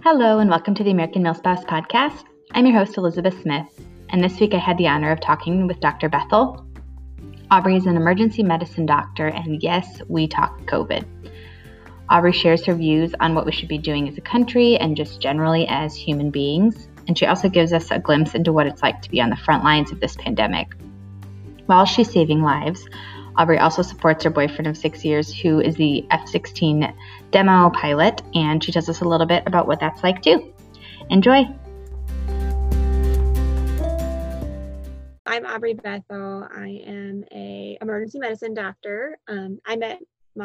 Hello and welcome to the American Milspouse Podcast. I'm your host, Elizabeth Smith, and this week I had the honor of talking with Dr. Bethel. Aubrey is an emergency medicine doctor, and yes, we talk COVID. Aubrey shares her views on what we should be doing as a country and just generally as human beings, and she also gives us a glimpse into what it's like to be on the front lines of this pandemic. While she's saving lives, Aubrey also supports her boyfriend of 6 years, who is the F-16 demo pilot, and she tells us a little bit about what that's like too. Enjoy! I'm Aubrey Bethel. I am an emergency medicine doctor. I met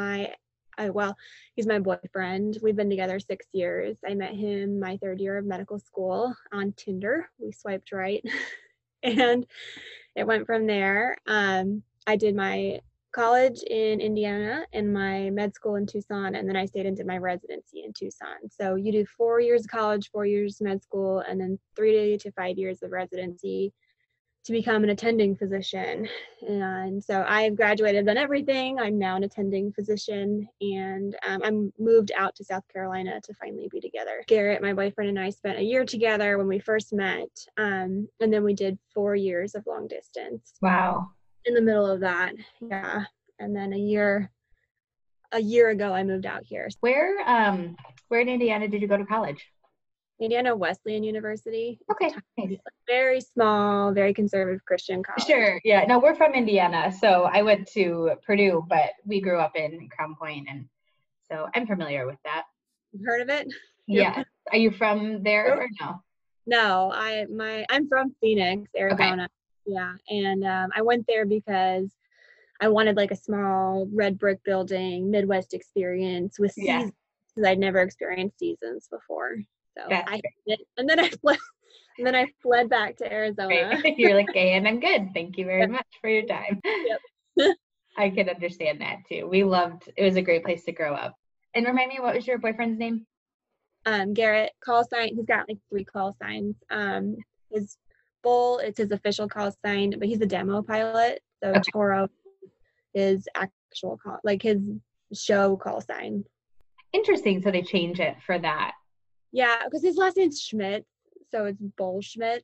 he's my boyfriend. We've been together 6 years. I met him my third year of medical school on Tinder. We swiped right, and it went from there. I did my college in Indiana and my med school in Tucson, and then I stayed and did my residency in Tucson. So you do 4 years of college, 4 years med school, and then 3 to 5 years of residency to become an attending physician. And so I've graduated, done everything. I'm now an attending physician, and I'm moved out to South Carolina to finally be together. Garrett, my boyfriend, and I spent a year together when we first met, and then we did 4 years of long distance. Wow. In the middle of that, yeah. And then a year ago, I moved out here. Where in Indiana did you go to college? Indiana Wesleyan University. Okay. Very small, very conservative Christian college. Sure. Yeah. No, we're from Indiana. So I went to Purdue, but we grew up in Crown Point, and so I'm familiar with that. You've heard of it? Yeah. Are you from there or no? No, I'm from Phoenix, Arizona. Okay. Yeah. And I went there because I wanted like a small red brick building, Midwest experience with seasons, because I'd never experienced seasons before. So I hated it. And then I fled back to Arizona. Right. You're like, okay, and I'm good. Thank you very much for your time. Yep. I can understand that too. It was a great place to grow up. And remind me, what was your boyfriend's name? Garrett. Call sign. He's got like 3 call signs. His Bull, it's his official call sign, but he's a demo pilot. So okay. Toro is actual call, like his show call sign. Interesting. So they change it for that. Yeah, because his last name's Schmidt, so it's Bull Schmidt.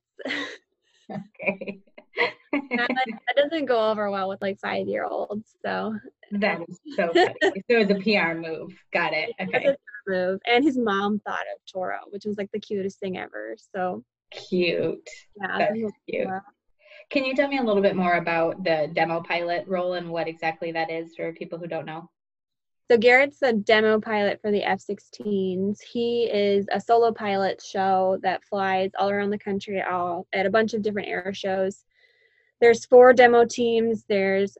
Okay. that doesn't go over well with like 5-year-olds. So that is so funny. So it's a PR move. Got it. Okay. It's a PR move, and his mom thought of Toro, which was like the cutest thing ever. So cute. Yeah, that's cute. Can you tell me a little bit more about the demo pilot role and what exactly that is for people who don't know? So Garrett's a demo pilot for the F-16s. He is a solo pilot show that flies all around the country at a bunch of different air shows. There's 4 demo teams. There's,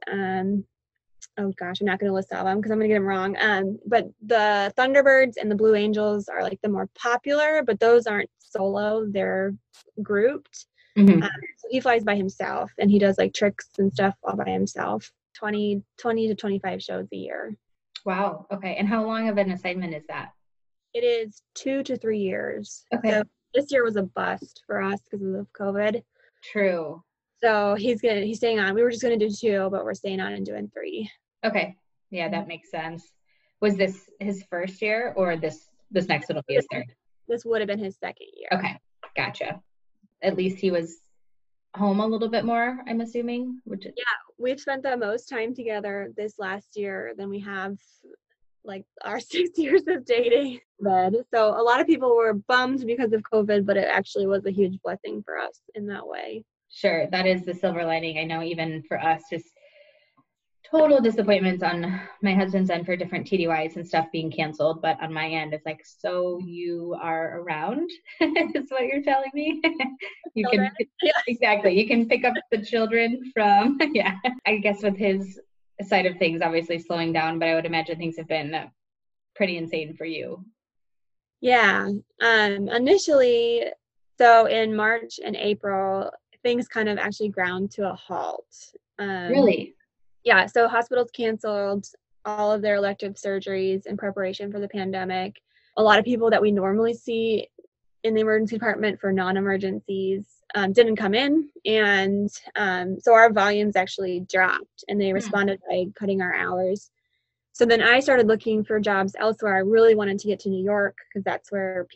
oh gosh, I'm not going to list all of them because I'm going to get them wrong. But the Thunderbirds and the Blue Angels are like the more popular, but those aren't solo. They're grouped. Mm-hmm. So he flies by himself, and he does like tricks and stuff all by himself. 20 to 25 shows a year. Wow. Okay. And how long of an assignment is that? It is 2 to 3 years. Okay. So this year was a bust for us because of COVID. True. So he's staying on. We were just going to do 2, but we're staying on and doing 3. Okay. Yeah, that makes sense. Was this his first year, or this next one will be his third? This would have been his second year. Okay. Gotcha. At least he was home a little bit more, I'm assuming. Yeah, we've spent the most time together this last year than we have like our 6 years of dating. So a lot of people were bummed because of COVID, but it actually was a huge blessing for us in that way. Sure. That is the silver lining. I know even for us, just total disappointments on my husband's end for different TDYs and stuff being canceled. But on my end, it's like, so you are around is what you're telling me. You can, exactly. You can pick up the children from, I guess with his side of things, obviously slowing down, but I would imagine things have been pretty insane for you. Yeah. Initially, so in March and April, things kind of actually ground to a halt. Really? Yeah, so hospitals canceled all of their elective surgeries in preparation for the pandemic. A lot of people that we normally see in the emergency department for non-emergencies didn't come in. And so our volumes actually dropped, and they responded by cutting our hours. So then I started looking for jobs elsewhere. I really wanted to get to New York because that's where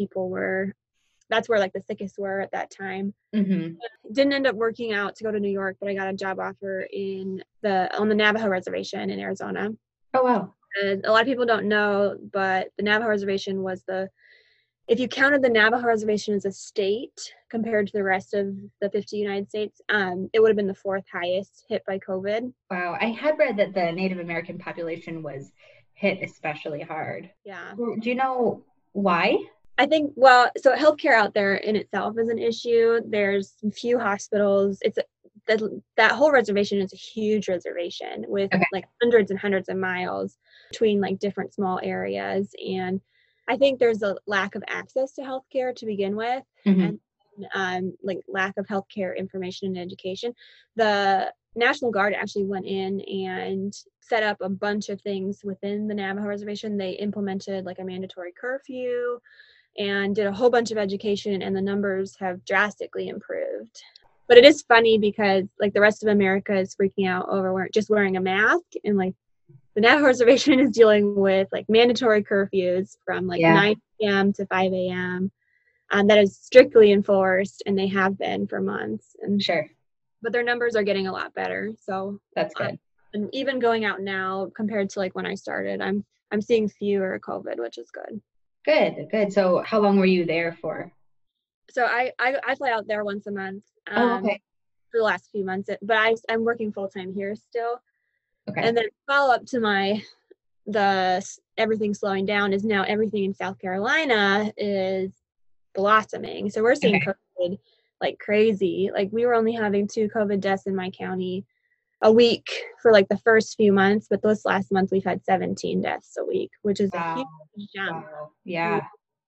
like the sickest were at that time. Mm-hmm. Didn't end up working out to go to New York, but I got a job offer on the Navajo reservation in Arizona. Oh, wow. And a lot of people don't know, but the Navajo reservation was if you counted the Navajo reservation as a state compared to the rest of the 50 United States, it would have been the fourth highest hit by COVID. Wow. I had read that the Native American population was hit especially hard. Yeah. Do you know why? I think, so healthcare out there in itself is an issue. There's few hospitals. That whole reservation is a huge reservation with like hundreds and hundreds of miles between like different small areas. And I think there's a lack of access to healthcare to begin with, and like lack of healthcare information and education. The National Guard actually went in and set up a bunch of things within the Navajo reservation. They implemented like a mandatory curfew and did a whole bunch of education, and the numbers have drastically improved. But it is funny because like the rest of America is freaking out over just wearing a mask, and like the Navajo reservation is dealing with like mandatory curfews from like 9 p.m. to 5 a.m. That is strictly enforced, and they have been for months. And but their numbers are getting a lot better. So that's good. And even going out now compared to like when I started, I'm seeing fewer COVID, which is good. Good. So how long were you there for? So I fly out there once a month. For the last few months, but I'm working full time here still. Okay. And then follow up to the everything slowing down is now everything in South Carolina is blossoming. So we're seeing COVID like crazy. Like we were only having 2 COVID deaths in my county a week for like the first few months, but this last month we've had 17 deaths a week, which is a huge jump. Wow. Yeah.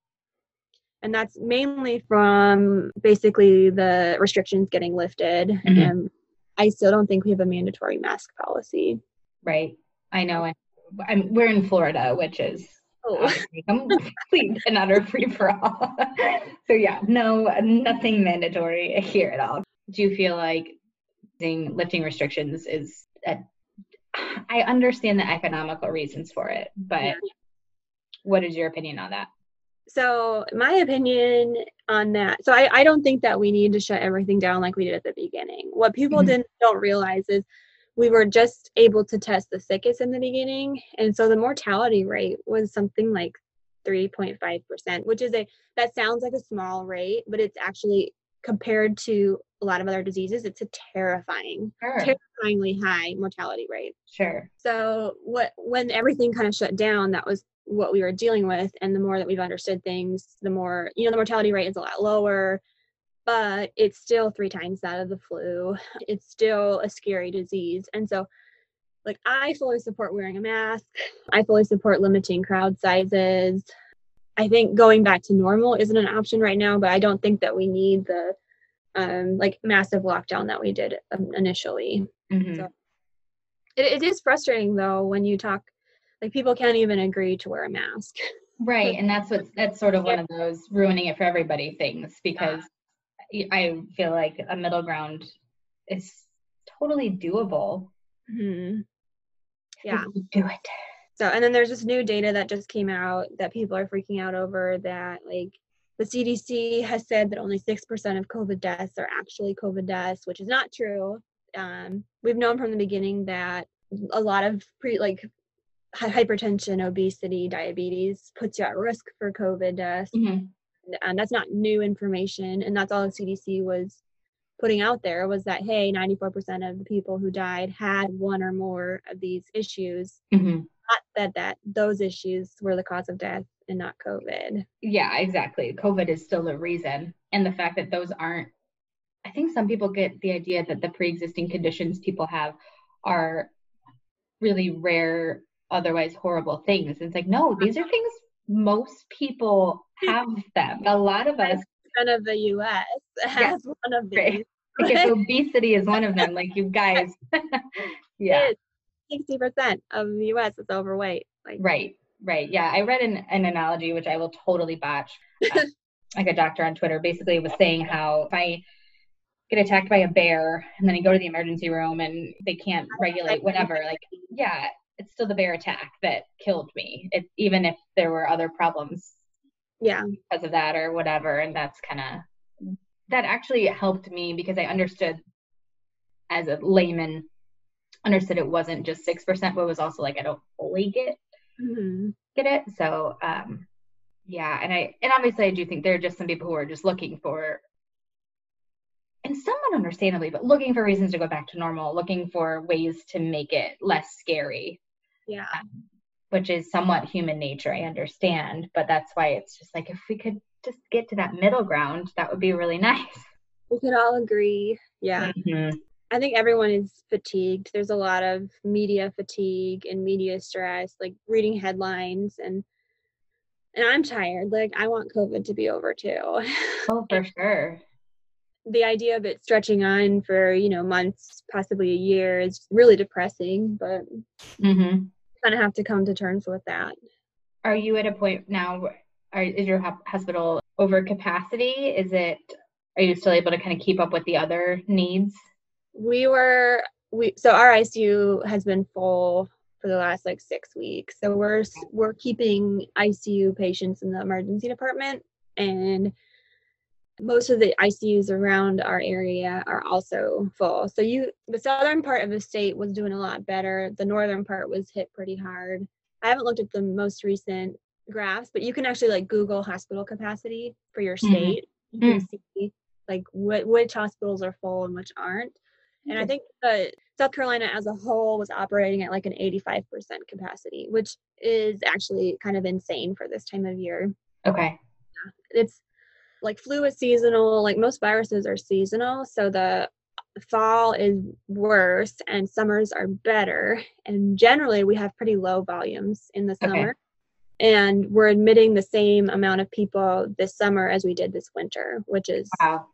And that's mainly from basically the restrictions getting lifted. And I still don't think we have a mandatory mask policy. Right. I know. We're in Florida, which is complete and utter free for all. So yeah, nothing mandatory here at all. Do you feel like lifting restrictions I understand the economical reasons for it, but what is your opinion on that? So my opinion on that, so I don't think that we need to shut everything down like we did at the beginning. What people don't realize is we were just able to test the sickest in the beginning. And so the mortality rate was something like 3.5%, which is that sounds like a small rate, but it's actually, compared to a lot of other diseases, it's a terrifyingly high mortality rate. Sure. So when everything kind of shut down, that was what we were dealing with. And the more that we've understood things, the more, the mortality rate is a lot lower, but it's still 3 times that of the flu. It's still a scary disease. And so like, I fully support wearing a mask. I fully support limiting crowd sizes. I think going back to normal isn't an option right now, but I don't think that we need the like massive lockdown that we did initially. So it is frustrating though when you talk, like people can't even agree to wear a mask. Right. And that's sort of one of those ruining it for everybody things, because I feel like a middle ground is totally doable. Yeah. Do it. So, and then there's this new data that just came out that people are freaking out over, that like the CDC has said that only 6% of COVID deaths are actually COVID deaths, which is not true. We've known from the beginning that a lot of hypertension, obesity, diabetes puts you at risk for COVID deaths. And that's not new information. And that's all the CDC was putting out there, was that, hey, 94% of the people who died had one or more of these issues. Not that those issues were the cause of death and not COVID. Yeah, exactly. COVID is still the reason. And the fact that those aren't, I think some people get the idea that the pre-existing conditions people have are really rare, otherwise horrible things. It's like, no, these are things most people have them. A lot of us. Of the U.S. has one of these. Right. Because obesity is one of them. Like, you guys. Yeah. 60% of the U.S. is overweight. Right. Yeah. I read an analogy, which I will totally botch. Like a doctor on Twitter basically was saying how if I get attacked by a bear and then I go to the emergency room and they can't regulate whatever, like, yeah, it's still the bear attack that killed me. Even if there were other problems because of that or whatever. And that actually helped me because I understood, as a layman, it wasn't just 6%, but it was also like, I don't fully get it. So, and obviously I do think there are just some people who are just looking for, and somewhat understandably, but looking for reasons to go back to normal, looking for ways to make it less scary. Yeah. Which is somewhat human nature, I understand, but that's why it's just like, if we could just get to that middle ground, that would be really nice. We could all agree. Yeah. Mm-hmm. I think everyone is fatigued. There's a lot of media fatigue and media stress, like reading headlines, and I'm tired. Like, I want COVID to be over too. Oh, for sure. The idea of it stretching on for, months, possibly a year, is really depressing, but kind of have to come to terms with that. Are you at a point now where is your hospital over capacity? Are you still able to kind of keep up with the other needs? So our ICU has been full for the last 6 weeks. So we're keeping ICU patients in the emergency department, and most of the ICUs around our area are also full. So the southern part of the state was doing a lot better. The northern part was hit pretty hard. I haven't looked at the most recent graphs, but you can actually Google hospital capacity for your state. You can see which hospitals are full and which aren't. And I think South Carolina as a whole was operating at an 85% capacity, which is actually kind of insane for this time of year. Okay. It's flu is seasonal, most viruses are seasonal. So the fall is worse and summers are better. And generally we have pretty low volumes in the summer. Okay. And we're admitting the same amount of people this summer as we did this winter, which is wow.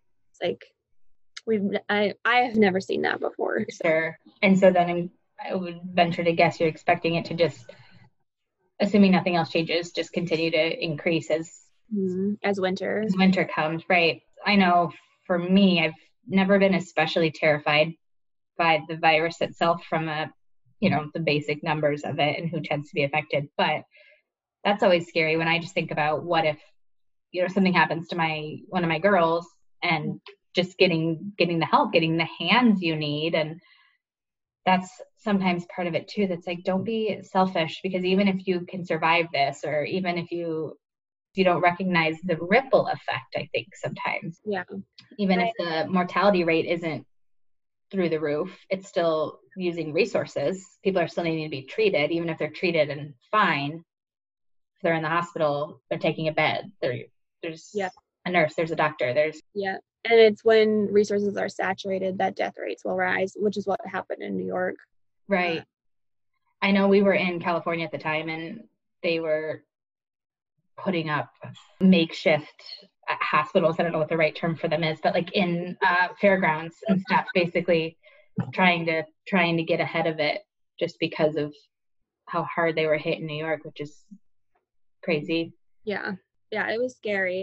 I have never seen that before. Sure. And so then I would venture to guess you're expecting it to just, assuming nothing else changes, just continue to increase as winter comes, right? I know for me, I've never been especially terrified by the virus itself from the basic numbers of it and who tends to be affected. But that's always scary when I just think about what if, something happens to one of my girls, and just getting the help, getting the hands you need. And that's sometimes part of it too. That's don't be selfish, because even if you can survive this, or even if you don't recognize the ripple effect, I think sometimes. Yeah. Even if the mortality rate isn't through the roof, it's still using resources. People are still needing to be treated, even if they're treated and fine. If they're in the hospital, they're taking a bed. There's a nurse, there's a doctor, and it's when resources are saturated that death rates will rise, which is what happened in New York. Right. I know we were in California at the time, and they were putting up makeshift hospitals. I don't know what the right term for them is, but in fairgrounds and stuff, basically trying to get ahead of it, just because of how hard they were hit in New York, which is crazy. Yeah, it was scary.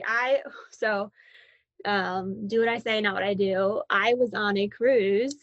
Do what I say, not what I do. I was on a cruise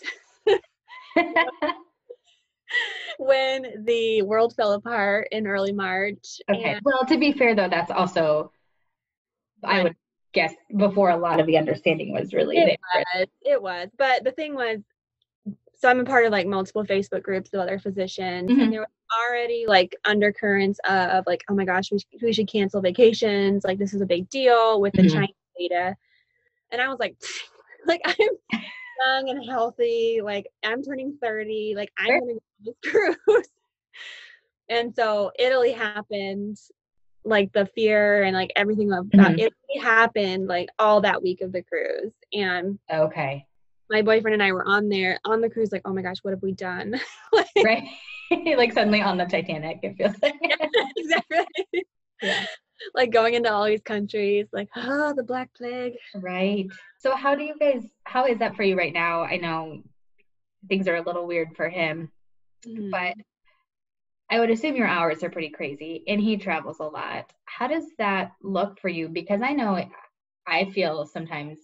when the world fell apart in early March. Okay. Well, to be fair though, that's also, I would guess, before a lot of the understanding was really there. It was. But the thing was, so I'm a part of multiple Facebook groups of other physicians, and there was already undercurrents of oh my gosh, we should cancel vacations. This is a big deal with the China data. And I was I'm young and healthy. I'm turning 30. I'm going to go on this cruise. And so Italy happened, the fear and everything about Italy happened all that week of the cruise. And okay, my boyfriend and I were on the cruise, oh my gosh, what have we done? Right. Suddenly on the Titanic, it feels like. Exactly. Yeah. Going into all these countries, the Black Plague. Right. So how is that for you right now? I know things are a little weird for him, but I would assume your hours are pretty crazy, and he travels a lot. How does that look for you? Because I know I feel sometimes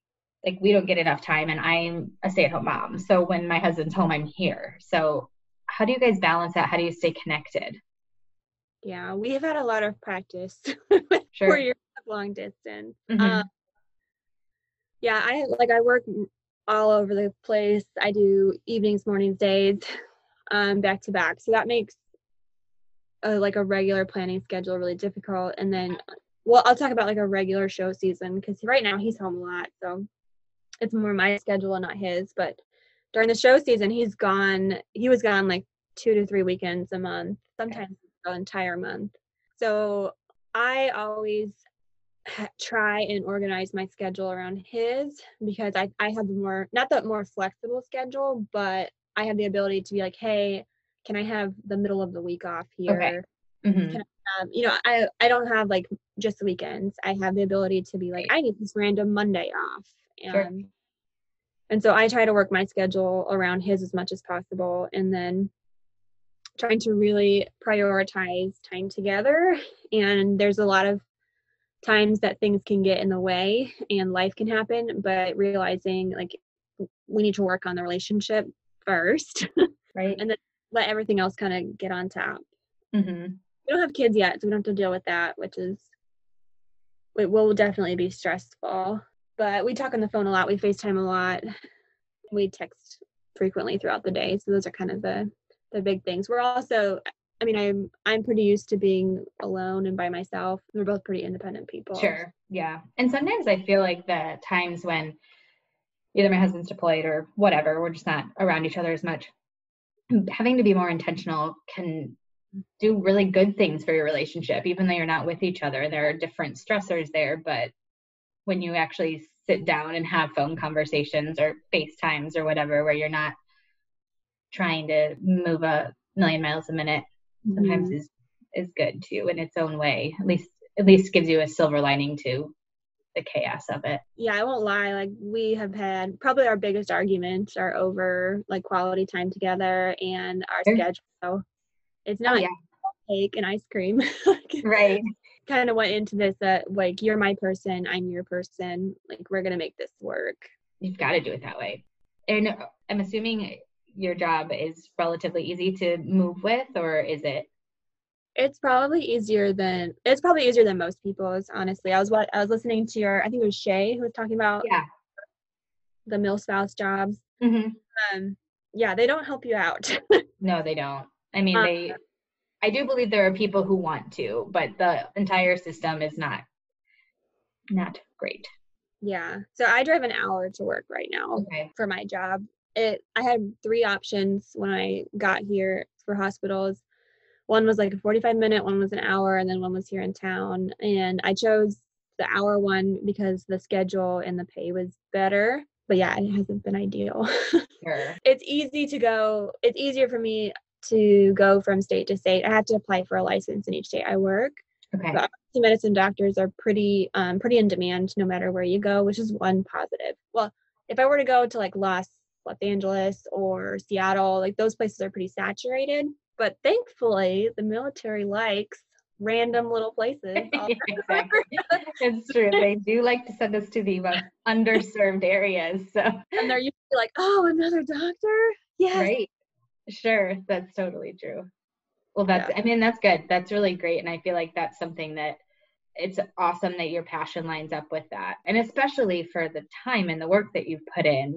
we don't get enough time, and I'm a stay-at-home mom. So when my husband's home, I'm here. So how do you guys balance that? How do you stay connected? Yeah, we have had a lot of practice Sure. 4 years of long distance. Mm-hmm. Yeah, I work all over the place. I do evenings, mornings, days, back to back. So that makes a regular planning schedule really difficult. And then, well, I'll talk about like a regular show season because right now he's home a lot, so it's more my schedule and not his. But during the show season, he was gone like 2 to 3 weekends a month, sometimes the entire month. So I always try and organize my schedule around his because I have not the more flexible schedule, but I have the ability to be like, hey, can I have the middle of the week off here? Okay. Mm-hmm. Can I don't have like just the weekends. I have the ability to be like, I need this random Monday off. Sure. And so I try to work my schedule around his as much as possible, and then trying to really prioritize time together. And there's a lot of times that things can get in the way and life can happen, but realizing like we need to work on the relationship first, right? And then let everything else kind of get on top. Mm-hmm. We don't have kids yet, so we don't have to deal with that, it will definitely be stressful. But we talk on the phone a lot, we FaceTime a lot, we text frequently throughout the day. So those are kind of the big things. We're also, I mean, I'm pretty used to being alone and by myself. We're both pretty independent people. Sure. Yeah. And sometimes I feel like the times when either my husband's deployed or whatever, we're just not around each other as much. Having to be more intentional can do really good things for your relationship, even though you're not with each other. There are different stressors there, but when you actually sit down and have phone conversations or FaceTimes or whatever, where you're not trying to move a million miles a minute, sometimes is good too in its own way. At least gives you a silver lining to the chaos of it. Yeah, I won't lie. Like we have had probably our biggest arguments are over like quality time together and our schedule. So it's not cake and ice cream. Right. Kind of went into this like you're my person, I'm your person. Like we're gonna make this work. You've got to do it that way. And I'm assuming your job is relatively easy to move with, or is it? It's probably easier than most people's, honestly. I was listening to I think it was Shay who was talking about the MilSpouse jobs. Mm-hmm. Yeah, they don't help you out. No, they don't. I mean, I do believe there are people who want to, but the entire system is not great. Yeah. So I drive an hour to work right now for my job. I had 3 options when I got here for hospitals. One was like a 45-minute, one was an hour, and then one was here in town. And I chose the hour one because the schedule and the pay was better. But yeah, it hasn't been ideal. Sure. It's easier for me to go from state to state. I have to apply for a license in each state I work. Okay. But medicine doctors are pretty in demand no matter where you go, which is one positive. Well, if I were to go to like Los Angeles or Seattle, like those places are pretty saturated. But thankfully, the military likes random little places. Exactly. It's true. They do like to send us to the most underserved areas. So. And they're usually like, oh, another doctor? Yes. Right. Sure. That's totally true. Well, I mean, that's good. That's really great. And I feel like that's something that it's awesome that your passion lines up with that. And especially for the time and the work that you've put in,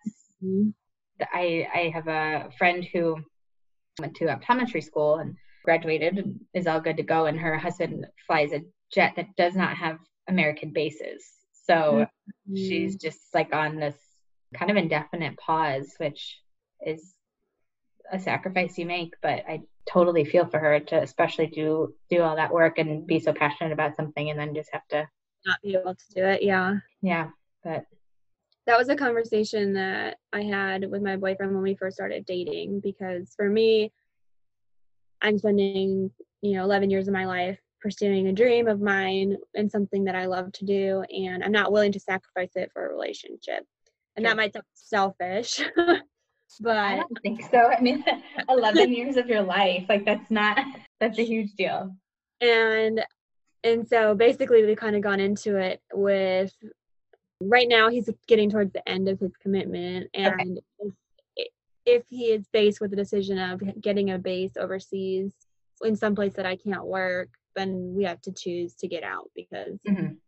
I have a friend who went to optometry school and graduated and is all good to go. And her husband flies a jet that does not have American bases. So she's just like on this kind of indefinite pause, which is a sacrifice you make, but I totally feel for her to especially do all that work and be so passionate about something and then just have to not be able to do it. Yeah, but that was a conversation that I had with my boyfriend when we first started dating, because for me, I'm spending 11 years of my life pursuing a dream of mine and something that I love to do, and I'm not willing to sacrifice it for a relationship. And that might sound selfish. But I don't think so. I mean, 11 years of your life, like that's a huge deal. And so basically we kind of gone into it with, right now he's getting towards the end of his commitment, and if he is faced with the decision of getting a base overseas in some place that I can't work, then we have to choose to get out, because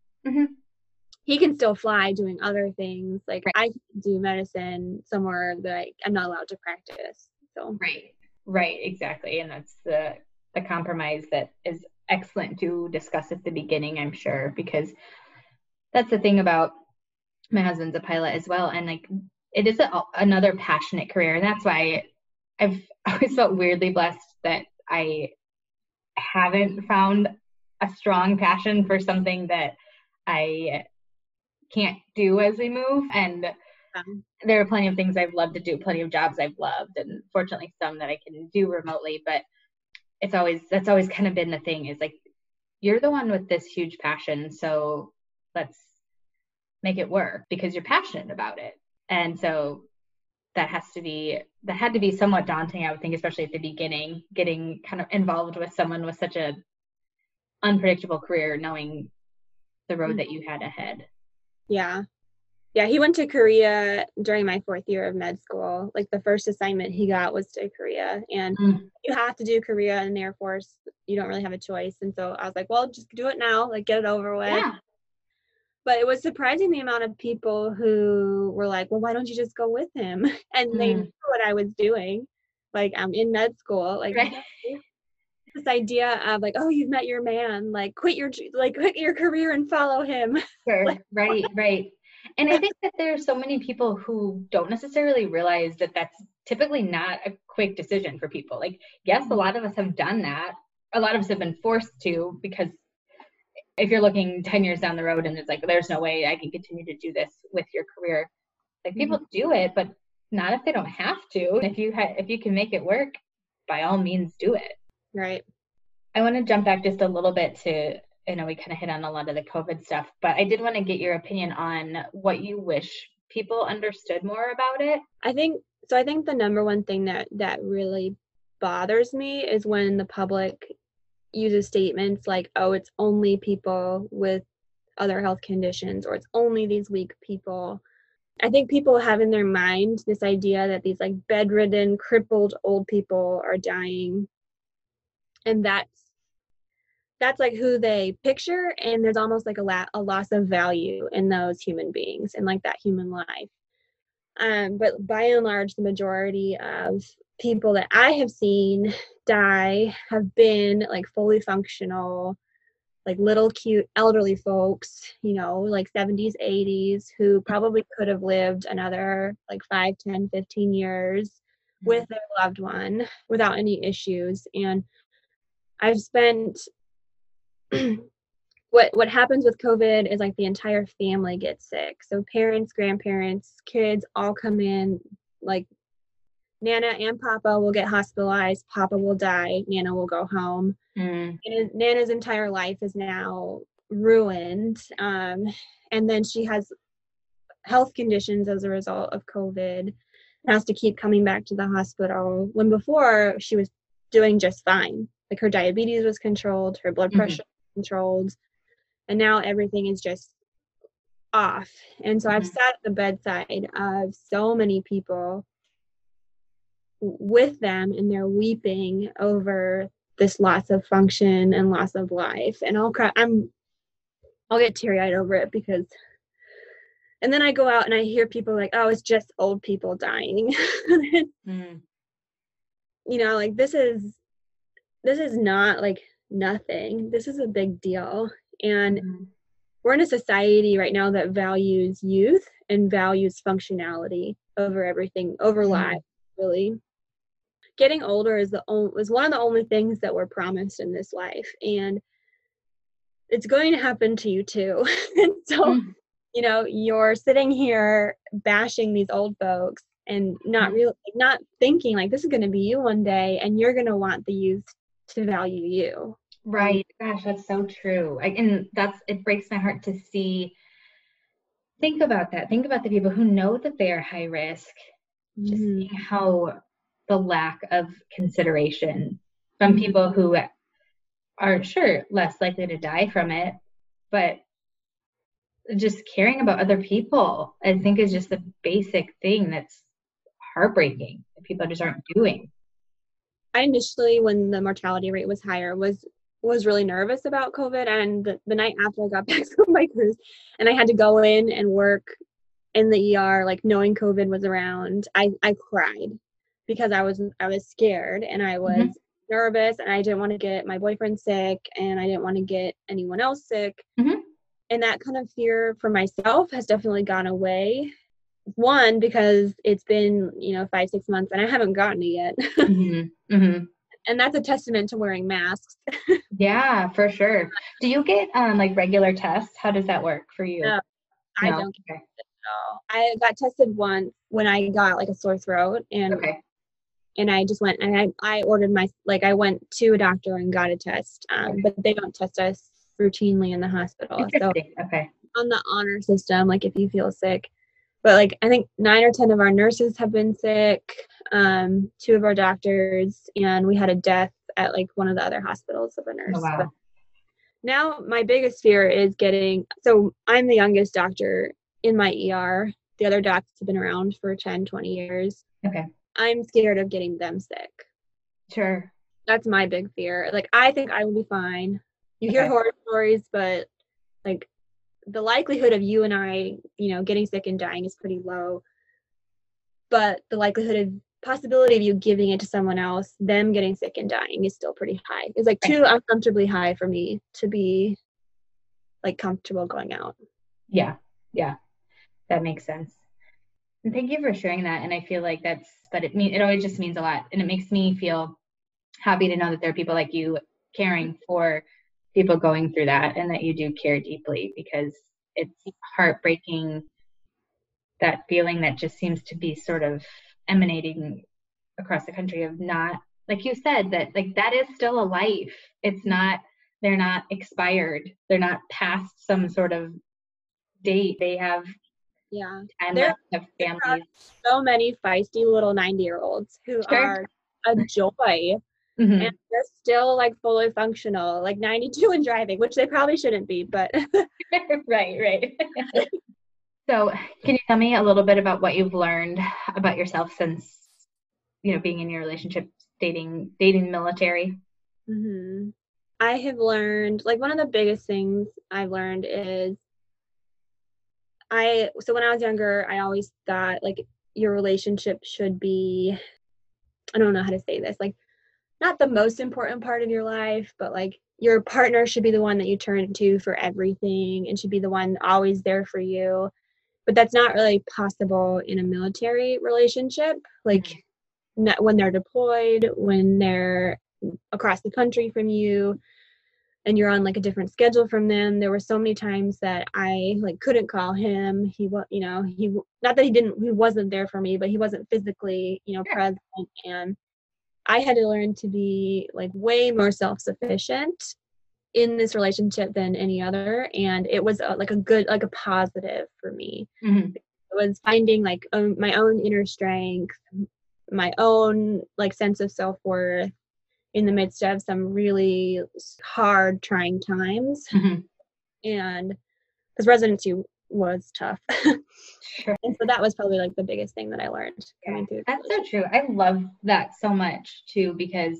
he can still fly doing other things. Like Right. I can do medicine somewhere that I'm not allowed to practice. So Right, exactly. And that's the compromise that is excellent to discuss at the beginning, I'm sure, because that's the thing about my husband's a pilot as well. And like, it is another passionate career. And that's why I've always felt weirdly blessed that I haven't found a strong passion for something that I can't do as we move. And there are plenty of things I've loved to do, plenty of jobs I've loved, and fortunately some that I can do remotely. But that's always kind of been the thing, is like, you're the one with this huge passion, so let's make it work because you're passionate about it. And so that had to be somewhat daunting, I would think, especially at the beginning, getting kind of involved with someone with such a unpredictable career, knowing the road that you had ahead. Yeah, he went to Korea during my 4th year of med school. Like the first assignment he got was to Korea, and you have to do Korea in the Air Force. You don't really have a choice. And so I was like, well, just do it now, like get it over with. Yeah. But it was surprising the amount of people who were like, well, why don't you just go with him? And they knew what I was doing. Like, I'm in med school. Like, right. This idea of like, oh, you've met your man. Like, quit your career and follow him. Sure. Like, right. And I think that there are so many people who don't necessarily realize that that's typically not a quick decision for people. Like, yes, a lot of us have done that. A lot of us have been forced to, because if you're looking 10 years down the road and it's like, there's no way I can continue to do this with your career. Like, people do it, but not if they don't have to. If you can make it work, by all means do it. Right. I want to jump back just a little bit to, I know we kind of hit on a lot of the COVID stuff, but I did want to get your opinion on what you wish people understood more about it. I think the number one thing that really bothers me is when the public uses statements like, oh, it's only people with other health conditions, or it's only these weak people. I think people have in their mind this idea that these like bedridden, crippled old people are dying. And that's like who they picture, and there's almost like a loss of value in those human beings and like that human life. But by and large, the majority of people that I have seen die have been like fully functional, like little cute elderly folks, like 70s, 80s, who probably could have lived another like 5, 10, 15 years with their loved one without any issues. And I've spent what happens with COVID is like the entire family gets sick. So parents, grandparents, kids all come in. Like Nana and Papa will get hospitalized. Papa will die. Nana will go home. And Nana's entire life is now ruined. And then she has health conditions as a result of COVID. Has to keep coming back to the hospital, when before she was doing just fine. Like her diabetes was controlled, her blood pressure was controlled, and now everything is just off. And so I've sat at the bedside of so many people with them, and they're weeping over this loss of function and loss of life. And I'll get teary-eyed over it, because and then I go out and I hear people like, oh, it's just old people dying. Like this is not like nothing. This is a big deal. And we're in a society right now that values youth and values functionality over everything, over life, really. Getting older is one of the only things that we're promised in this life. And it's going to happen to you too. And so, you're sitting here bashing these old folks and not thinking like this is going to be you one day, and you're going to want the youth to value you. Right. Gosh, that's so true. It breaks my heart to see. Think about that. Think about the people who know that they are high risk. Just seeing how the lack of consideration from people who are sure less likely to die from it, but just caring about other people, I think, is just the basic thing that's heartbreaking that people just aren't doing. I initially, when the mortality rate was higher, was really nervous about COVID. And the night after I got back from my cruise and I had to go in and work in the ER, like knowing COVID was around, I cried because I was scared and I was nervous and I didn't want to get my boyfriend sick and I didn't want to get anyone else sick. And that kind of fear for myself has definitely gone away. One, because it's been, 5-6 months and I haven't gotten it yet. And that's a testament to wearing masks. Yeah, for sure. Do you get like regular tests? How does that work for you? No, I don't get it at all. I got tested once when I got like a sore throat and I just went and I ordered I went to a doctor and got a test. But they don't test us routinely in the hospital. So on the honor system, like if you feel sick. But like I think 9 or 10 of our nurses have been sick, 2 of our doctors, and we had a death at like one of the other hospitals of a nurse. Oh, wow. But now my biggest fear is so I'm the youngest doctor in my ER. The other docs have been around for 10, 20 years. Okay. I'm scared of getting them sick. Sure. That's my big fear. Like I think I will be fine. You hear horror stories, but like the likelihood of you and I, getting sick and dying is pretty low. But the possibility of you giving it to someone else, them getting sick and dying is still pretty high. It's like too uncomfortably high for me to be like comfortable going out. Yeah. Yeah. That makes sense. And thank you for sharing that. And I feel like it always just means a lot. And it makes me feel happy to know that there are people like you caring for people going through that and that you do care deeply, because it's heartbreaking, that feeling that just seems to be sort of emanating across the country of not, like you said, that like that is still a life. It's not, they're not expired. They're not past some sort of date. They have there have families. So many feisty little 90-year-olds who are a joy. And they're still like fully functional, like 92 and driving, which they probably shouldn't be, but right. So can you tell me a little bit about what you've learned about yourself since, being in your relationship, dating military? I have learned, like one of the biggest things I've learned is so when I was younger, I always thought like your relationship should be, I don't know how to say this, like not the most important part of your life, but like your partner should be the one that you turn to for everything and should be the one always there for you. But that's not really possible in a military relationship. Like when they're deployed, when they're across the country from you and you're on like a different schedule from them. There were so many times that I like couldn't call him. He not that he wasn't there for me, but he wasn't physically, present. And I had to learn to be like way more self-sufficient in this relationship than any other. And it was like a positive for me. It was finding like my own inner strength, my own like sense of self-worth in the midst of some really hard, trying times. And because residency was tough. And so that was probably like the biggest thing that I learned coming through. That's so true. I love that so much too, because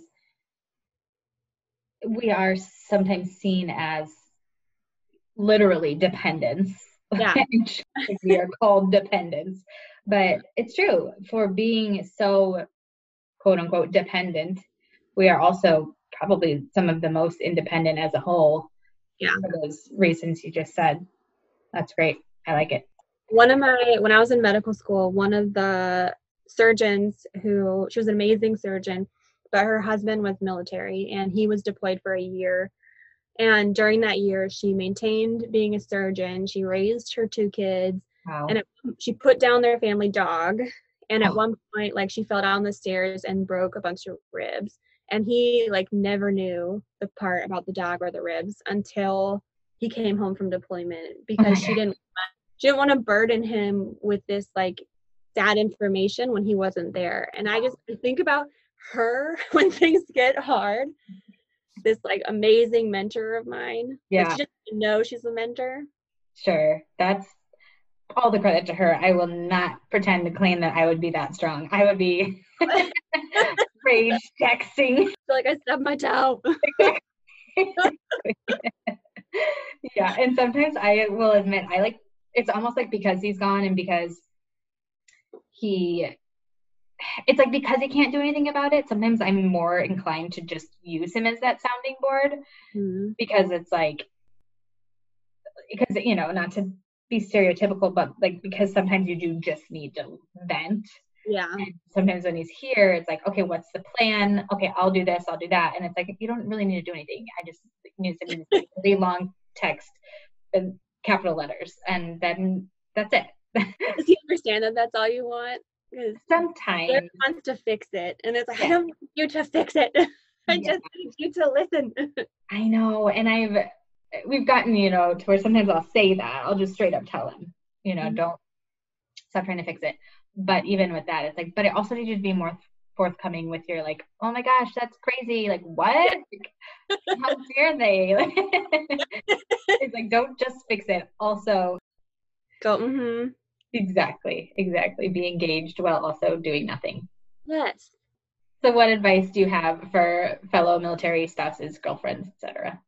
we are sometimes seen as literally dependents. Yeah. We are called dependents, but it's true. For being so quote unquote dependent, we are also probably some of the most independent as a whole. Yeah. For those reasons you just said. That's great. I like it. When I was in medical school, one of the surgeons she was an amazing surgeon, but her husband was military and he was deployed for a year. And during that year, she maintained being a surgeon. She raised her 2 kids. Wow. And she put down their family dog. And at one point, like she fell down the stairs and broke a bunch of ribs. And he like never knew the part about the dog or the ribs until he came home from deployment, because she didn't want to burden him with this like sad information when he wasn't there. And I think about her when things get hard, this like amazing mentor of mine. Yeah. Like, she doesn't know she's a mentor. Sure. That's all the credit to her. I will not pretend to claim that I would be that strong. I would be rage texting. I feel like I stubbed my toe. Yeah. And sometimes I will admit, it's almost like because he's gone and because it's like because he can't do anything about it, sometimes I'm more inclined to just use him as that sounding board because it's like, because, not to be stereotypical, but like, because sometimes you do just need to vent. Yeah. And sometimes when he's here, it's like, okay, what's the plan? Okay, I'll do this, I'll do that. And it's like, you don't really need to do anything. I just need to send a really long text in capital letters, and then that's it. Does he understand that that's all you want? Sometimes. He wants to fix it. And it's like, I don't want you to fix it. I just need you to listen. I know. And we've gotten, to where sometimes I'll say that. I'll just straight up tell him, don't stop trying to fix it. But even with that, it's like, but I also need you to be more forthcoming with your like, oh my gosh, that's crazy. Like, what? How dare they? It's like, don't just fix it. Also, go, Exactly. Be engaged while also doing nothing. Yes. So what advice do you have for fellow military spouses, girlfriends, etc.?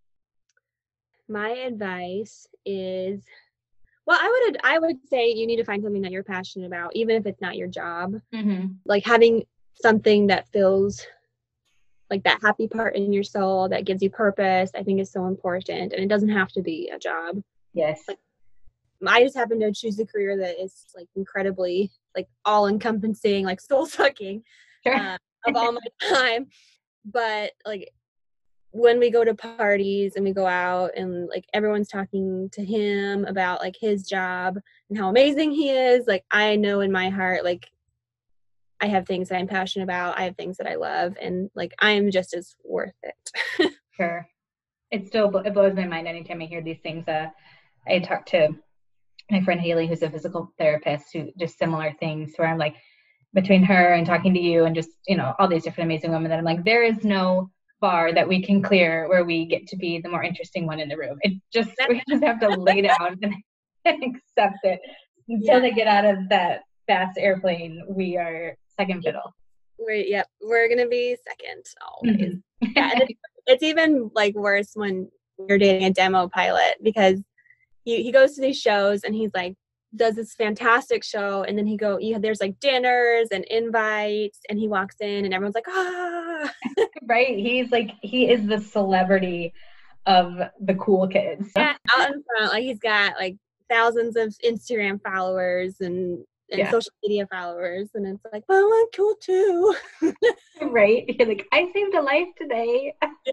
My advice is, well, I would say you need to find something that you're passionate about, even if it's not your job. Like having something that feels like that happy part in your soul that gives you purpose, I think is so important. And it doesn't have to be a job. Yes. Like, I just happen to choose a career that is like incredibly like all encompassing, like soul sucking of all my time. But like when we go to parties and we go out and like everyone's talking to him about like his job and how amazing he is, like I know in my heart, like I have things that I'm passionate about. I have things that I love, and like I'm just as worth it. Sure. It blows my mind anytime I hear these things. I talked to my friend Haley, who's a physical therapist, who just similar things where I'm like, between her and talking to you and just, all these different amazing women, that I'm like, there is no bar that we can clear where we get to be the more interesting one in the room. We just have to lay down and accept it. Until they get out of that fast airplane, we are second fiddle. We're gonna be second always. Yeah, and it's even like worse when you're dating a demo pilot, because he goes to these shows and he's like does this fantastic show, and then there's like dinners and invites, and he walks in and everyone's like, ah. Right. He is the celebrity of the cool kids. Yeah, out in front, like he's got like thousands of Instagram followers and social media followers, and it's like, well, I'm cool too. Right. You're like, I saved a life today.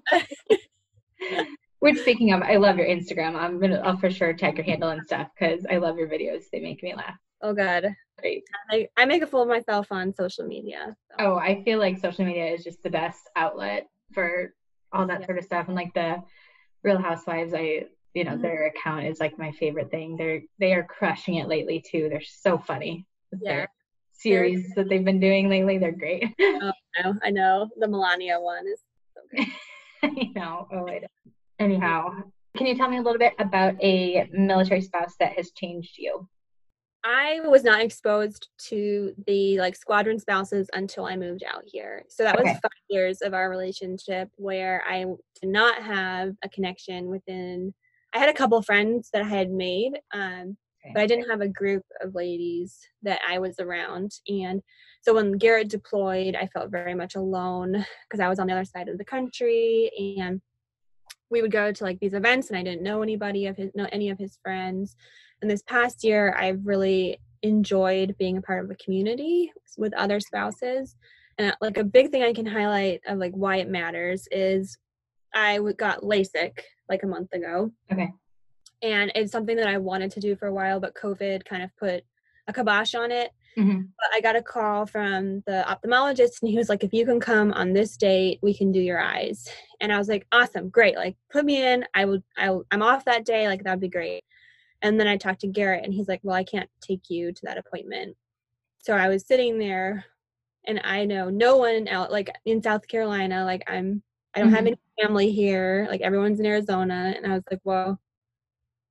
Which, speaking of, I love your Instagram. I'll for sure check your handle and stuff because I love your videos. They make me laugh. Oh God. Great. I make a fool of myself on social media. So. Oh, I feel like social media is just the best outlet for all that sort of stuff. And like the Real Housewives, their account is like my favorite thing. They are crushing it lately too. They're so funny. Their series that they've been doing lately, they're great. Oh, I know. The Melania one is so good. I know. Oh, I know. Anyhow, can you tell me a little bit about a military spouse that has changed you? I was not exposed to the like squadron spouses until I moved out here. So that was 5 years of our relationship where I did not have a connection within. I had a couple friends that I had made, but I didn't have a group of ladies that I was around. And so when Garrett deployed, I felt very much alone because I was on the other side of the country, and we would go to like these events and I didn't know any of his friends. And this past year, I've really enjoyed being a part of a community with other spouses. And like a big thing I can highlight of like why it matters is I got LASIK like a month ago. Okay. And it's something that I wanted to do for a while, but COVID kind of put a kibosh on it. Mm-hmm. But I got a call from the ophthalmologist and he was like, if you can come on this date, we can do your eyes. And I was like, awesome, great. Like put me in. I'm off that day. Like that'd be great. And then I talked to Garrett and he's like, well, I can't take you to that appointment. So I was sitting there and I know no one else, like in South Carolina, like I don't have any family here. Like everyone's in Arizona. And I was like, well,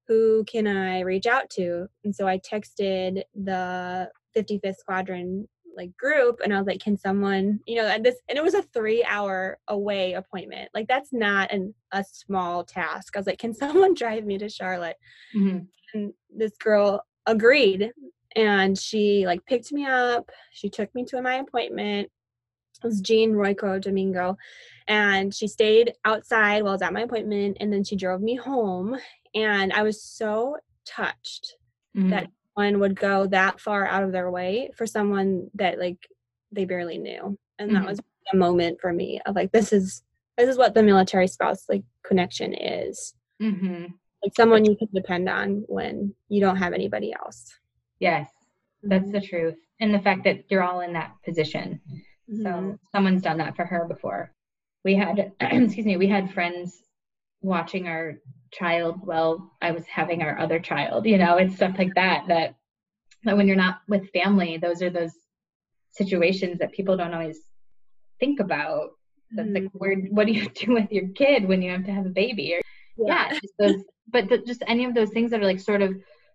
who can I reach out to? And so I texted the 55th Squadron like group, and I was like, can someone, and it was a 3-hour away appointment. Like, that's not a small task. I was like, can someone drive me to Charlotte? Mm-hmm. And this girl agreed, and she like picked me up. She took me to my appointment. It was Jean Royco Domingo, and she stayed outside while I was at my appointment, and then she drove me home. And I was so touched that one would go that far out of their way for someone that like they barely knew. And that was a moment for me of like, this is what the military spouse like connection is. Like someone you can depend on when you don't have anybody else. Yes, that's the truth. And the fact that you're all in that position. So someone's done that for her before. We had, we had friends watching our child while I was having our other child, and stuff like that, that when you're not with family, those are those situations that people don't always think about. That's like, what do you do with your kid when you have to have a baby? Or just those, but just any of those things that are like sort of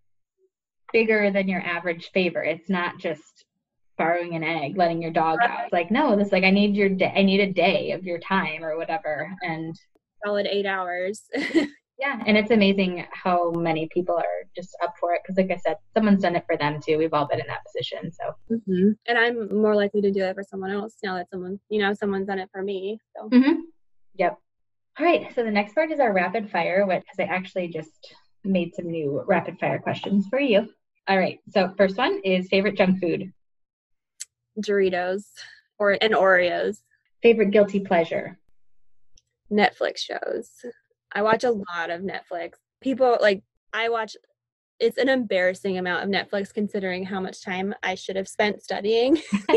bigger than your average favor. It's not just borrowing an egg, letting your dog out. It's like, no, this like, I need a day of your time or whatever. And solid 8 hours. Yeah. And it's amazing how many people are just up for it. Cause like I said, someone's done it for them too. We've all been in that position. So, and I'm more likely to do it for someone else now that someone's done it for me. So, Yep. All right. So the next part is our rapid fire, because I actually just made some new rapid fire questions for you. All right. So first one is favorite junk food. Doritos and Oreos. Favorite guilty pleasure. Netflix shows. I watch a lot of Netflix. People like it's an embarrassing amount of Netflix considering how much time I should have spent studying.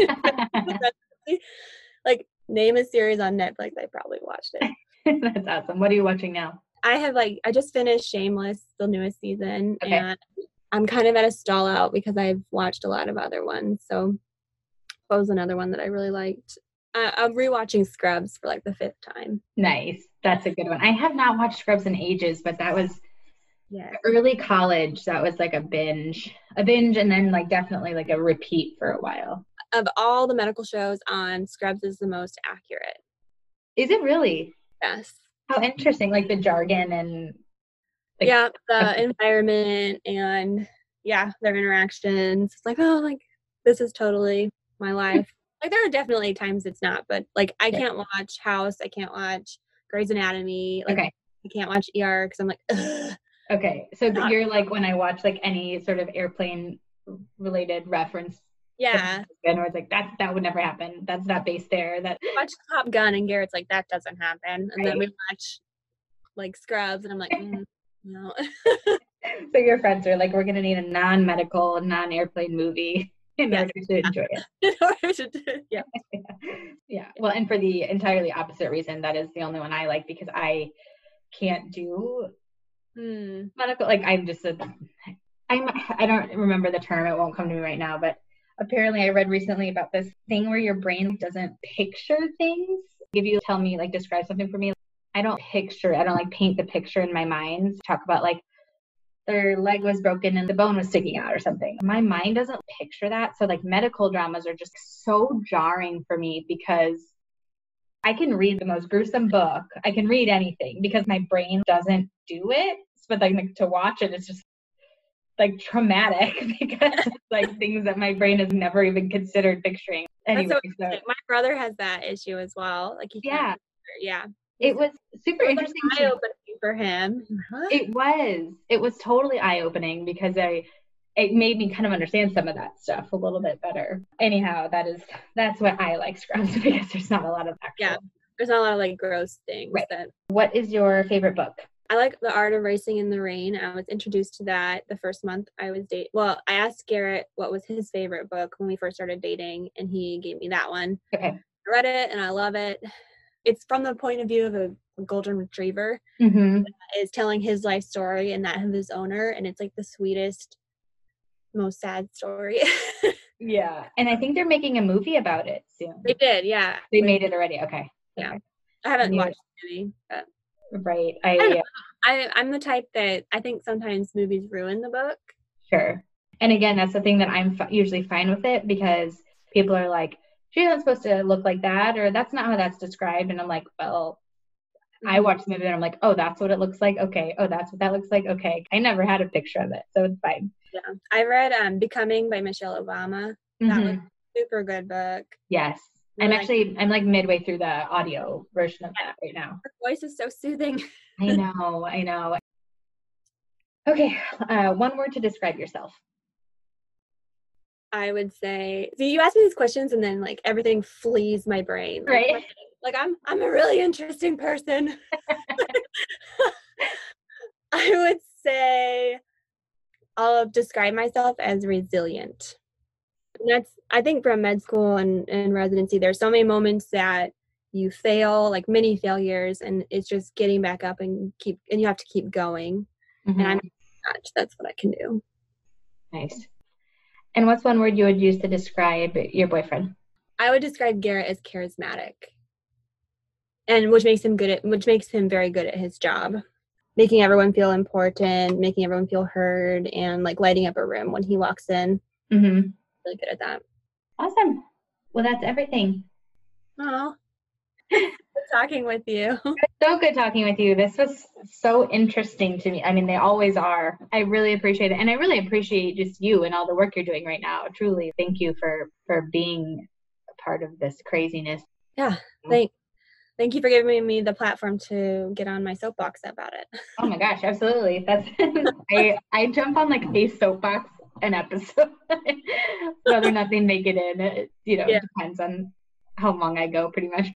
Like, name a series on Netflix, I probably watched it. That's awesome. What are you watching now? I just finished Shameless, the newest season, and I'm kind of at a stall out because I've watched a lot of other ones. So that was another one that I really liked. I'm rewatching Scrubs for like the 5th time. Nice. That's a good one. I have not watched Scrubs in ages, but that was early college. That was like a binge, and then like definitely like a repeat for a while. Of all the medical shows on, Scrubs is the most accurate. Is it really? Yes. How interesting. Like the jargon and the environment and their interactions. It's like, oh, like this is totally my life. Like there are definitely times it's not, but like I can't watch House. I can't watch Grey's Anatomy. Like I can't watch ER because I'm like, ugh. Okay. So you're like, when I watch like any sort of airplane related reference. Yeah. And it's like, that would never happen. That's not based there. That watch Top Gun and Garrett's like, that doesn't happen. And then we watch like Scrubs and I'm like, no. So your friends are like, we're going to need a non-medical, non-airplane movie in order to enjoy it. In order to do it, yeah. Yeah. Well, and for the entirely opposite reason, that is the only one I like because I can't do medical. Like I don't remember the term. It won't come to me right now, but apparently I read recently about this thing where your brain doesn't picture things. If you tell me, like, describe something for me, I don't like paint the picture in my mind. Talk about like their leg was broken and the bone was sticking out or something. My mind doesn't picture that. So like medical dramas are just so jarring for me because I can read the most gruesome book. I can read anything because my brain doesn't do it. But like to watch it, it's just like traumatic because it's like things that my brain has never even considered picturing. Anyway, so my brother has that issue as well. Like he can't. It was super interesting. Eye-opening for him. It was totally eye-opening because it made me kind of understand some of that stuff a little bit better. Anyhow, that's what I like Scrubs because there's not a lot of actual. There's not a lot of like gross things. Right. What is your favorite book? I like The Art of Racing in the Rain. I was introduced to that the first month I was dating. Well, I asked Garrett what was his favorite book when we first started dating, and he gave me that one. Okay. I read it and I love it. It's from the point of view of a golden retriever is telling his life story and that of his owner, and it's like the sweetest, most sad story. Yeah, and I think they're making a movie about it soon. They did, yeah. They made it already. Okay. Yeah, I haven't watched the movie. But... Right. I'm the type that I think sometimes movies ruin the book. Sure. And again, that's the thing that I'm usually fine with it, because people are like, she's not supposed to look like that, or that's not how that's described. And I'm like, well, I watched the movie and I'm like, oh, that's what it looks like. Okay. Oh, that's what that looks like. Okay. I never had a picture of it, so it's fine. Yeah. I read Becoming by Michelle Obama. That was a super good book. Yes. I'm like midway through the audio version of that right now. Her voice is so soothing. I know. Okay. One word to describe yourself. I would say, so you ask me these questions and then like everything flees my brain. Right. Like I'm a really interesting person. I would say I'll describe myself as resilient. And that's, I think, from med school and residency, there's so many moments that you fail, like many failures, and it's just getting back up and you have to keep going. And that's what I can do. Nice. And what's one word you would use to describe your boyfriend? I would describe Garrett as charismatic, and which makes him very good at his job, making everyone feel important, making everyone feel heard, and like lighting up a room when he walks in. Really good at that. Awesome. Well, that's everything. Oh, good talking with you. So good talking with you. This was so interesting to me. I mean, they always are. I really appreciate it. And I really appreciate just you and all the work you're doing right now. Truly, thank you for being a part of this craziness. Yeah. Thank you for giving me the platform to get on my soapbox about it. Oh my gosh, absolutely. That's I jump on like a soapbox an episode. Whether or not they make it in, it depends on how long I go, pretty much.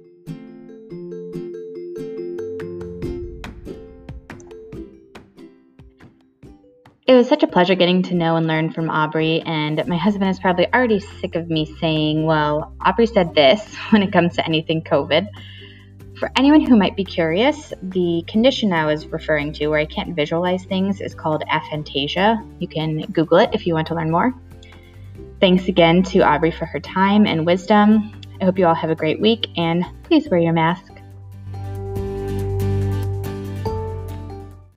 It was such a pleasure getting to know and learn from Aubrey, and my husband is probably already sick of me saying, well, Aubrey said this when it comes to anything COVID. For anyone who might be curious, the condition I was referring to where I can't visualize things is called aphantasia. You can Google it if you want to learn more. Thanks again to Aubrey for her time and wisdom. I hope you all have a great week, and please wear your mask.